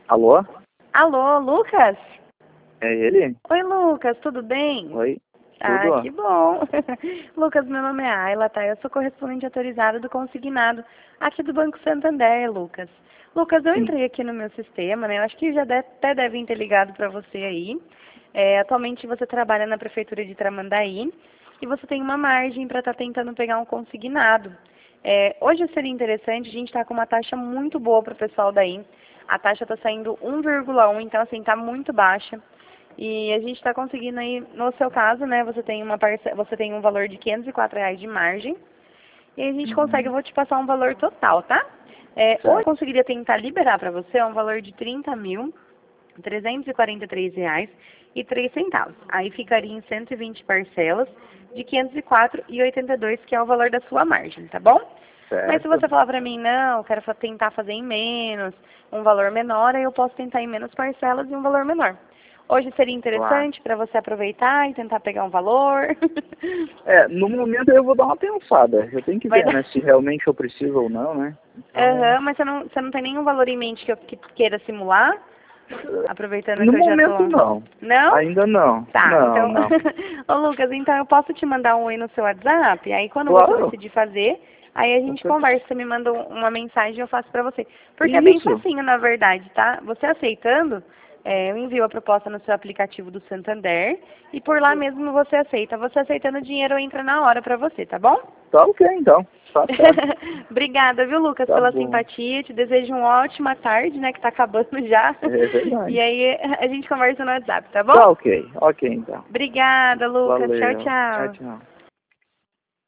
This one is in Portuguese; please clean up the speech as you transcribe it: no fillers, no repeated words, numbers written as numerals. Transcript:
Alô? Alô, Lucas? É ele? Oi, Lucas, tudo bem? Oi? Ah, Tudo? que bom. Lucas, meu nome é Ayla, tá? Eu sou correspondente autorizada do consignado aqui do Banco Santander, Lucas. Lucas, eu Sim. entrei aqui no meu sistema, né? Eu acho que já até devem ter ligado para você aí. Atualmente você trabalha na Prefeitura de Tramandaí e você tem uma margem para estar tentando pegar um consignado. Hoje seria interessante, a gente está com uma taxa muito boa para o pessoal daí. A taxa está saindo 1,1, então assim, está muito baixa. E a gente está conseguindo aí, no seu caso, né, você tem você tem um valor de R$ 504 de margem. E a gente consegue, eu vou te passar um valor total, tá? Hoje eu Certo. conseguiria tentar liberar para você um valor de R$ 30.343,03. Aí ficaria em 120 parcelas de R$ 504,82, que é o valor da sua margem, tá bom? Mas se Certo. você falar para mim, não, eu quero tentar fazer em menos, um valor menor, aí eu posso tentar em menos parcelas e um valor menor. Hoje seria Claro. interessante para você aproveitar e tentar pegar um valor. No momento eu vou dar uma pensada. Eu tenho que Vai ver, dar. né, se realmente eu preciso ou não, né? Então, Aham, mas você não tem nenhum valor em mente que queira simular? Aproveitando no que eu já momento tô. não. Não? Ainda não. Tá, Não, então. não. Ô Lucas, então eu posso te mandar um oi no seu WhatsApp? Aí quando você Claro. decidir fazer, aí a Com gente certeza. conversa, você me manda uma mensagem e eu faço pra você. Porque é bem Isso. facinho, na verdade, tá? Você aceitando, eu envio a proposta no seu aplicativo do Santander e por lá mesmo você aceita. Você aceitando, o dinheiro entra na hora pra você, tá bom? Tá ok, então. Tá certo. Obrigada, viu, Lucas, Tá pela bom. simpatia. Te desejo uma ótima tarde, né, que tá acabando já. É E verdade. aí a gente conversa no WhatsApp, tá bom? Tá ok. Ok, então. Obrigada, Lucas. Tchau, Valeu. Tchau, tchau. tchau.